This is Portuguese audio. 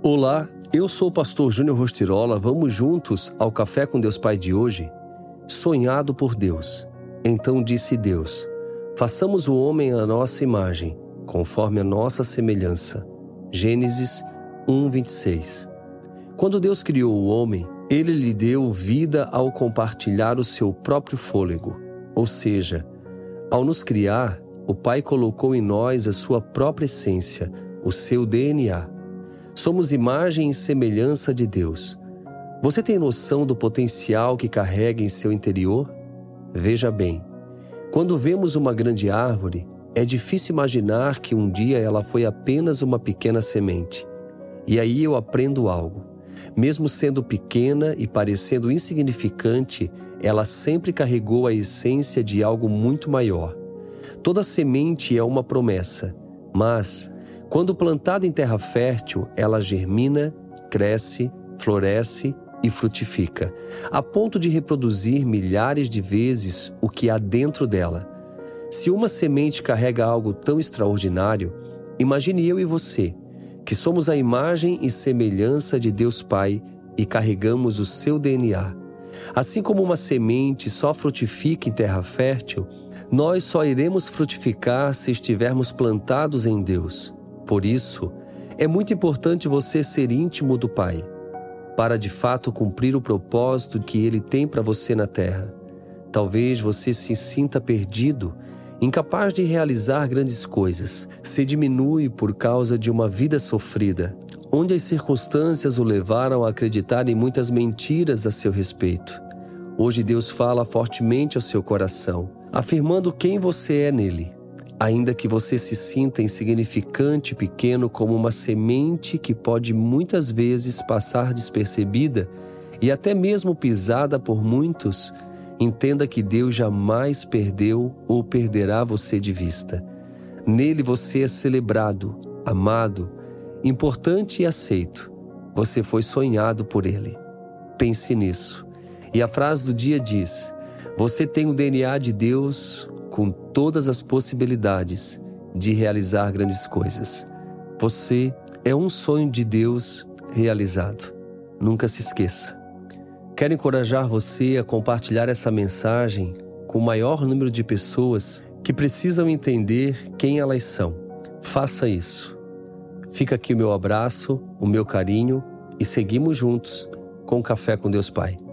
Olá, eu sou o pastor Júnior Rostirola. Vamos juntos ao Café com Deus Pai de hoje? Sonhado por Deus. Então disse Deus: façamos o homem à nossa imagem, conforme a nossa semelhança. Gênesis 1:26. Quando Deus criou o homem, Ele lhe deu vida ao compartilhar o seu próprio fôlego. Ou seja, ao nos criar, o Pai colocou em nós a sua própria essência, o seu DNA. Somos imagem e semelhança de Deus. Você tem noção do potencial que carrega em seu interior? Veja bem, quando vemos uma grande árvore, é difícil imaginar que um dia ela foi apenas uma pequena semente. E aí eu aprendo algo. Mesmo sendo pequena e parecendo insignificante, ela sempre carregou a essência de algo muito maior. Toda semente é uma promessa, mas quando plantada em terra fértil, ela germina, cresce, floresce e frutifica, a ponto de reproduzir milhares de vezes o que há dentro dela. Se uma semente carrega algo tão extraordinário, imagine eu e você, que somos a imagem e semelhança de Deus Pai e carregamos o seu DNA. Assim como uma semente só frutifica em terra fértil, nós só iremos frutificar se estivermos plantados em Deus. Por isso, é muito importante você ser íntimo do Pai, para de fato cumprir o propósito que Ele tem para você na terra. Talvez você se sinta perdido, incapaz de realizar grandes coisas. Se diminui por causa de uma vida sofrida, onde as circunstâncias o levaram a acreditar em muitas mentiras a seu respeito. Hoje Deus fala fortemente ao seu coração, afirmando quem você é nele. Ainda que você se sinta insignificante e pequeno como uma semente que pode muitas vezes passar despercebida e até mesmo pisada por muitos, entenda que Deus jamais perdeu ou perderá você de vista. Nele você é celebrado, amado, importante e aceito. Você foi sonhado por Ele. Pense nisso. E a frase do dia diz: você tem o DNA de Deus com todas as possibilidades de realizar grandes coisas. Você é um sonho de Deus realizado. Nunca se esqueça. Quero encorajar você a compartilhar essa mensagem com o maior número de pessoas que precisam entender quem elas são. Faça isso. Fica aqui o meu abraço, o meu carinho e seguimos juntos com o Café com Deus Pai.